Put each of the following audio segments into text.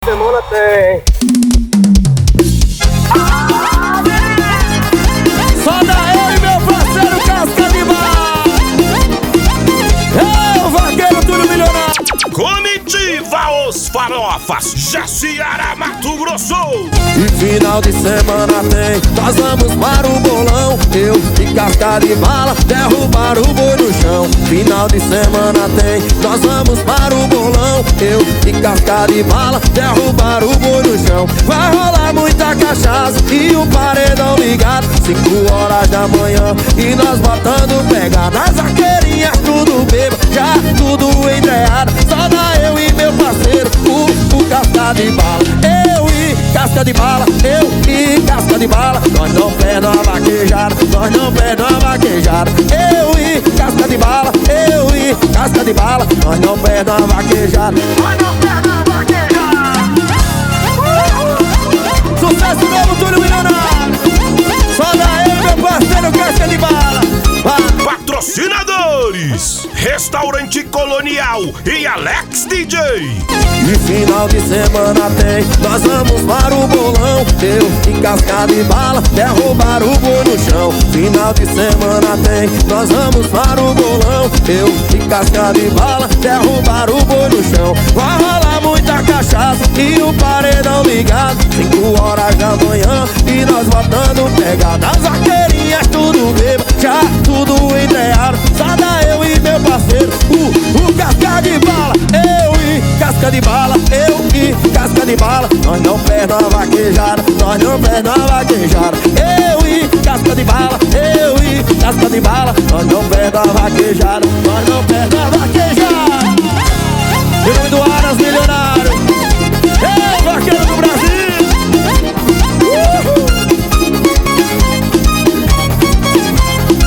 Semana tem. Só daí, meu parceiro Casca de Bala. É o vaqueiro tudo milionário. Comitiva Os Farofas, Jaciara, Mato Grosso. E final de semana tem, nós vamos para o bolão. Eu e Casca de Bala derrubar o boi no chão. Final de semana tem, nós vamos para o bolão. Eu e Casca de Bala derrubar o boi no chão. Vai rolar muita cachaça e o paredão ligado. 5 horas da manhã e nós botando pegada. As vaqueirinhas tudo bêbado, já tudo entreado. Só dá eu e meu parceiro, o Casca de Bala. Eu e Casca de Bala, eu e Casca de Bala. Nós não perdemos a vaquejada, nós não perdemos a vaquejada. Eu e Casca de Bala, eu e Casca de Bala. Nós não perdemos a vaquejada, nós não perdemos a vaquejada. Sucesso novo, Túlio Milionário. Só dá eu, meu parceiro Casca de Bala. Patrocinadores: Restaurante Colonial e Alex DJ. E final de semana tem, nós vamos para o bolão. Eu e Casca de Bala derrubar o boi no chão. Final de semana tem, nós vamos para o bolão. Eu e Casca de Bala derrubar o boi no chão. Vai rolar muita cachaça e o paredão ligado. 5 horas da manhã e nós botando pegada. As vaqueirinhas tudo bêbado, já tudo entreado. Só dá eu e meu parceiro, o Casca de Bala. Eu e Casca de Bala, eu e Casca de Bala. Nós não perdemos a vaquejada, nós não perdemos a vaquejada. Eu e Casca de Bala, eu e Casca de Bala. Nós não perdemos a vaquejada, nós não perdemos a vaquejada. Em nome do Aras Milionário, é o vaqueiro do Brasil.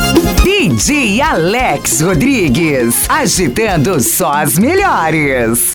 DJ Alex Rodrigues, agitando só as melhores.